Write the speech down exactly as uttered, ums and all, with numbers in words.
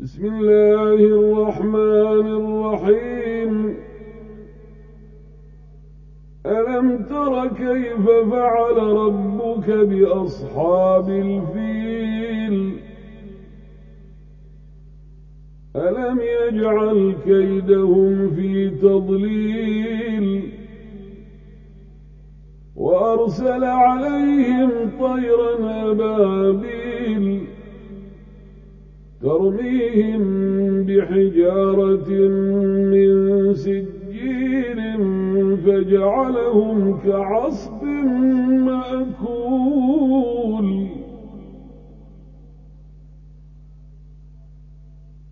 بسم الله الرحمن الرحيم. ألم تر كيف فعل ربك بأصحاب الفيل؟ ألم يجعل كيدهم في تضليل وأرسل عليهم طيرا أبابيل ترميهم بحجارة من سجيل فجعلهم كعصف مأكول.